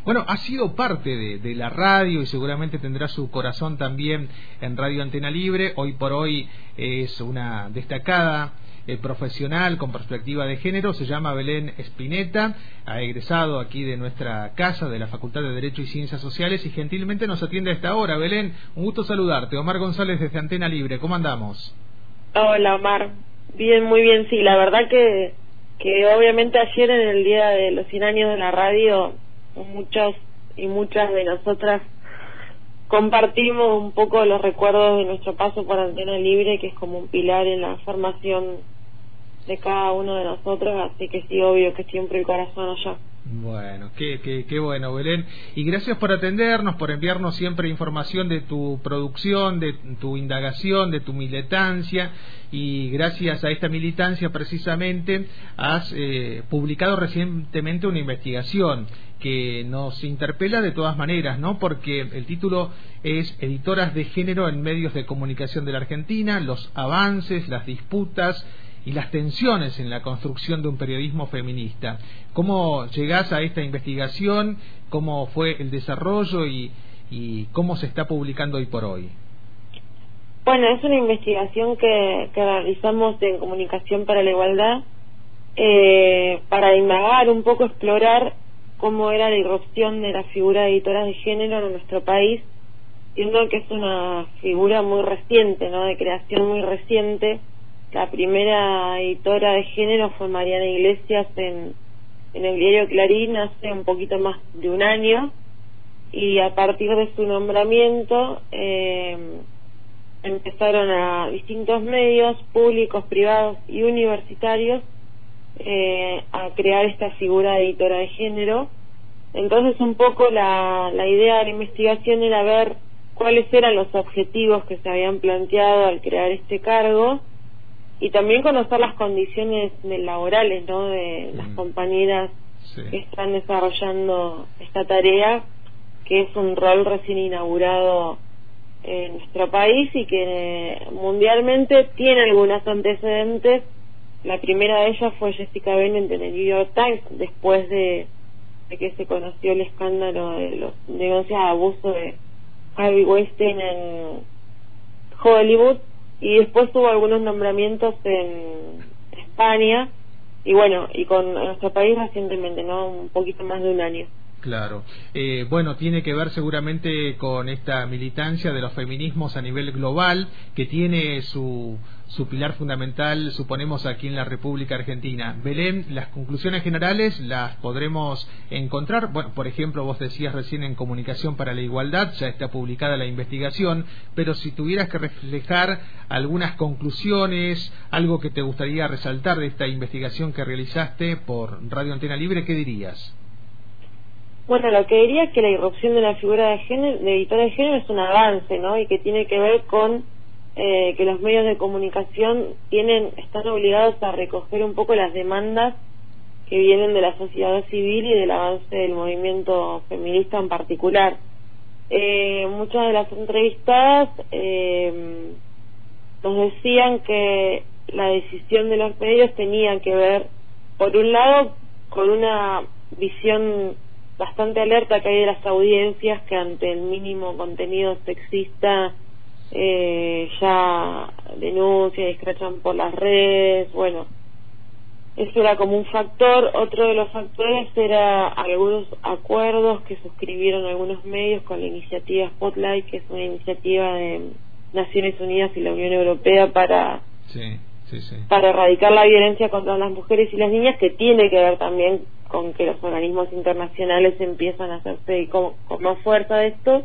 Bueno, ha sido parte de la radio y seguramente tendrá su corazón también en Radio Antena Libre. Hoy por hoy es una destacada profesional con perspectiva de género. Se llama Belén Spinetta, ha egresado aquí de nuestra casa, de la Facultad de Derecho y Ciencias Sociales, y gentilmente nos atiende a esta hora. Belén, un gusto saludarte. Omar González desde Antena Libre, ¿cómo andamos? Hola, Omar. Bien, muy bien, sí. La verdad que obviamente ayer, en el día de los 100 años de la radio, muchos y muchas de nosotras compartimos un poco los recuerdos de nuestro paso por Antena Libre, que es como un pilar en la formación de cada uno de nosotros, así que sí, obvio que siempre el corazón allá. Bueno, qué bueno, Belén. Y gracias por atendernos, por enviarnos siempre información de tu producción, de tu indagación, de tu militancia. Y gracias a esta militancia, precisamente, has publicado recientemente una investigación que nos interpela de todas maneras, ¿no? Porque el título es Editoras de Género en Medios de Comunicación de la Argentina, los avances, las disputas y las tensiones en la construcción de un periodismo feminista. ¿Cómo llegás a esta investigación? ¿Cómo fue el desarrollo y cómo se está publicando hoy por hoy? Bueno, es una investigación que realizamos en Comunicación para la Igualdad, para indagar un poco, explorar cómo era la irrupción de la figura de editoras de género en nuestro país, siendo que es una figura muy reciente, ¿no? De creación muy reciente. La primera editora de género fue Mariana Iglesias en el diario Clarín hace un poquito más de un año, y a partir de su nombramiento empezaron a distintos medios públicos, privados y universitarios a crear esta figura de editora de género. Entonces un poco la idea de la investigación era ver cuáles eran los objetivos que se habían planteado al crear este cargo, y también conocer las condiciones laborales, ¿no? De las compañeras que están desarrollando esta tarea, que es un rol recién inaugurado en nuestro país y que mundialmente tiene algunos antecedentes. La primera de ellas fue Jessica Bennett en el New York Times, después de que se conoció el escándalo de los denuncias de abuso de Harvey Weinstein en Hollywood, y después tuvo algunos nombramientos en España, y bueno, y con nuestro país recientemente, ¿no? Un poquito más de un año. Claro. Bueno, tiene que ver seguramente con esta militancia de los feminismos a nivel global, que tiene su pilar fundamental, suponemos, aquí en la República Argentina. Belén, las conclusiones generales las podremos encontrar, bueno, por ejemplo, vos decías recién en Comunicación para la Igualdad, ya está publicada la investigación, pero si tuvieras que reflejar algunas conclusiones, algo que te gustaría resaltar de esta investigación que realizaste por Radio Antena Libre, ¿qué dirías? Bueno, lo que diría es que la irrupción de la figura de género, de editora de género, es un avance, ¿no? Y que tiene que ver con que los medios de comunicación están obligados a recoger un poco las demandas que vienen de la sociedad civil y del avance del movimiento feminista en particular. Muchas de las entrevistadas nos decían que la decisión de los medios tenía que ver, por un lado, con una visión bastante alerta que hay de las audiencias, que ante el mínimo contenido sexista ya denuncian y escrachan por las redes. Bueno, eso era como un factor. Otro de los factores era algunos acuerdos que suscribieron algunos medios con la iniciativa Spotlight, que es una iniciativa de Naciones Unidas y la Unión Europea para erradicar la violencia contra las mujeres y las niñas, que tiene que ver también con que los organismos internacionales empiezan a hacerse con más fuerza de esto.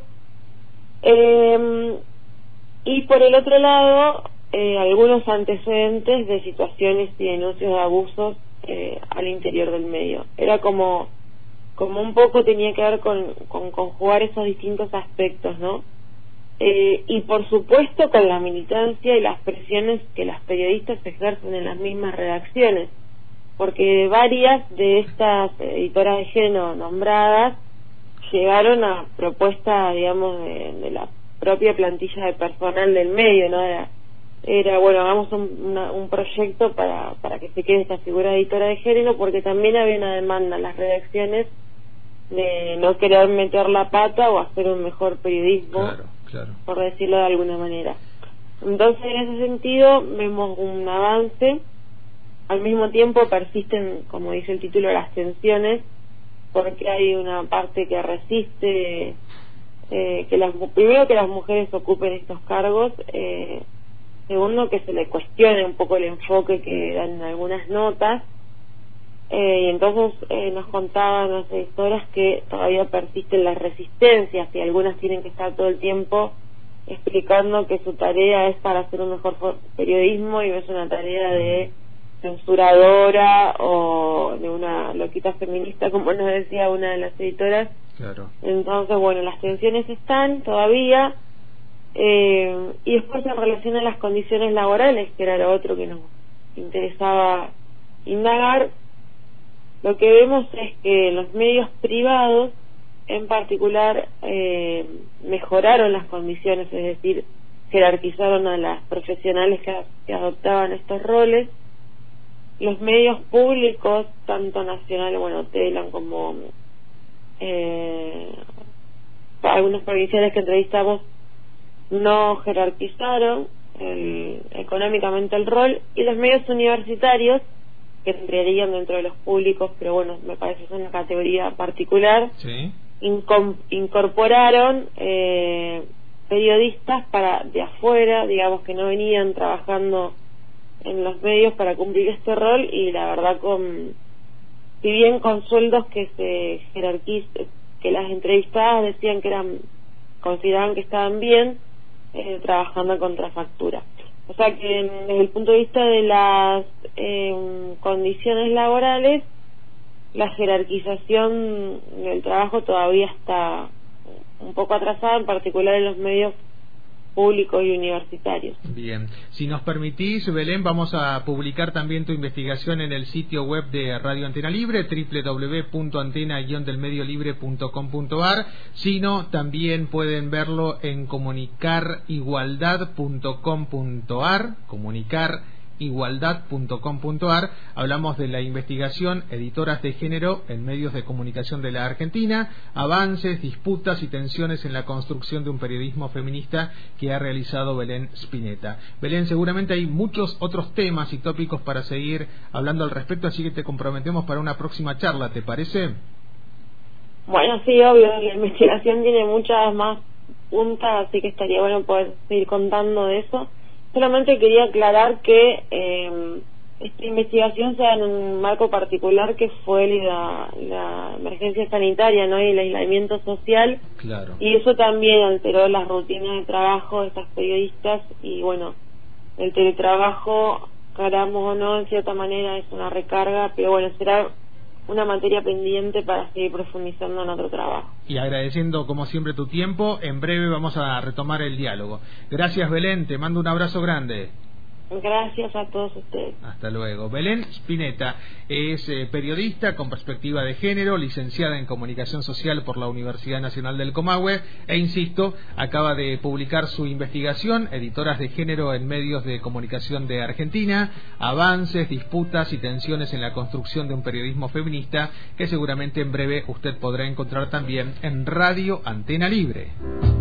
Y por el otro lado, algunos antecedentes de situaciones y denuncias de abusos al interior del medio. Era como un poco tenía que ver con conjugar esos distintos aspectos, ¿no? Y por supuesto con la militancia y las presiones que las periodistas ejercen en las mismas redacciones, porque varias de estas editoras de género nombradas llegaron a propuesta, digamos, de la propia plantilla de personal del medio, ¿no? Era bueno, hagamos un proyecto para que se quede esta figura de editora de género, porque también había una demanda en las redacciones de no querer meter la pata o hacer un mejor periodismo, claro. por decirlo de alguna manera. Entonces, en ese sentido, vemos un avance. Al mismo tiempo persisten, como dice el título, las tensiones, porque hay una parte que resiste primero que las mujeres ocupen estos cargos, segundo que se le cuestione un poco el enfoque que dan en algunas notas, y entonces nos contaban las editoras que todavía persisten las resistencias y algunas tienen que estar todo el tiempo explicando que su tarea es para hacer un mejor periodismo y no es una tarea de censuradora o de una loquita feminista, como nos decía una de las editoras. Claro. Entonces, bueno, las tensiones están todavía, y después en relación a las condiciones laborales, que era lo otro que nos interesaba indagar, lo que vemos es que los medios privados en particular mejoraron las condiciones, es decir, jerarquizaron a las profesionales que adoptaban estos roles. Los medios públicos, tanto nacionales, Telam como algunos provinciales que entrevistamos, no jerarquizaron económicamente el rol, y los medios universitarios, que entrarían dentro de los públicos, pero bueno, me parece que es una categoría particular, sí, incorporaron periodistas de afuera, digamos, que no venían trabajando en los medios para cumplir este rol, y la verdad si bien con sueldos que se jerarquizan, que las entrevistadas decían que consideraban que estaban bien, trabajando a contrafactura. O sea que desde el punto de vista de las condiciones laborales, la jerarquización del trabajo todavía está un poco atrasada, en particular en los medios públicos y universitarios. Bien, si nos permitís, Belén, vamos a publicar también tu investigación en el sitio web de Radio Antena Libre, www.antena-mediolibre.com.ar, sino también pueden verlo en comunicarigualdad.com.ar, comunicarigualdad.com.ar. Hablamos de la investigación Editoras de Género en Medios de Comunicación de la Argentina, avances, disputas y tensiones en la construcción de un periodismo feminista, que ha realizado Belén Spinetta. Belén, seguramente hay muchos otros temas y tópicos para seguir hablando al respecto, así que te comprometemos para una próxima charla, ¿te parece? Bueno, sí, obvio, la investigación tiene muchas más puntas, así que estaría bueno poder seguir contando de eso. Solamente quería aclarar que esta investigación se da en un marco particular, que fue la emergencia sanitaria, ¿no? Y el aislamiento social. Claro. Y eso también alteró las rutinas de trabajo de estas periodistas, y bueno, el teletrabajo, queramos o no, en cierta manera es una recarga, pero bueno, será una materia pendiente para seguir profundizando en otro trabajo. Y agradeciendo como siempre tu tiempo, en breve vamos a retomar el diálogo. Gracias, Belén, te mando un abrazo grande. Gracias a todos ustedes. Hasta luego. Belén Spinetta es periodista con perspectiva de género, licenciada en Comunicación Social por la Universidad Nacional del Comahue, e insisto, acaba de publicar su investigación Editoras de Género en Medios de Comunicación de Argentina, avances, disputas y tensiones en la construcción de un periodismo feminista, que seguramente en breve usted podrá encontrar también en Radio Antena Libre.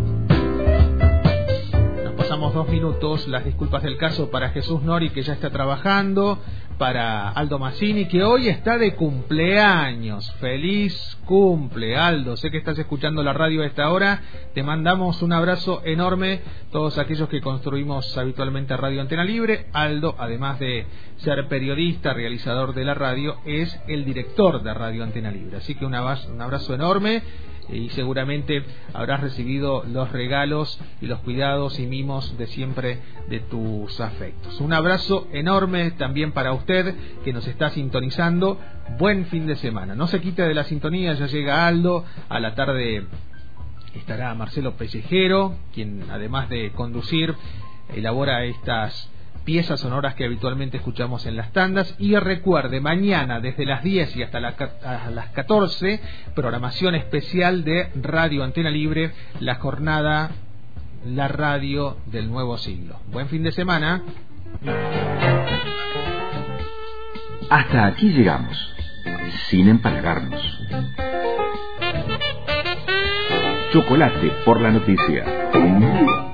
Pasamos 2 minutos, las disculpas del caso para Jesús Nori, que ya está trabajando, para Aldo Mazzini, que hoy está de cumpleaños. Feliz cumple, Aldo, sé que estás escuchando la radio a esta hora, te mandamos un abrazo enorme, todos aquellos que construimos habitualmente Radio Antena Libre. Aldo, además de ser periodista, realizador de la radio, es el director de Radio Antena Libre, así que un abrazo enorme. Y seguramente habrás recibido los regalos y los cuidados y mimos de siempre de tus afectos. Un abrazo enorme también para usted que nos está sintonizando. Buen fin de semana. No se quite de la sintonía, ya llega Aldo. A la tarde estará Marcelo Pellejero, quien además de conducir, elabora estas piezas sonoras que habitualmente escuchamos en las tandas. Y recuerde, mañana desde las 10 y hasta las 14, programación especial de Radio Antena Libre, la jornada La Radio del Nuevo Siglo. Buen fin de semana. Hasta aquí llegamos, sin empalagarnos. Chocolate por la noticia.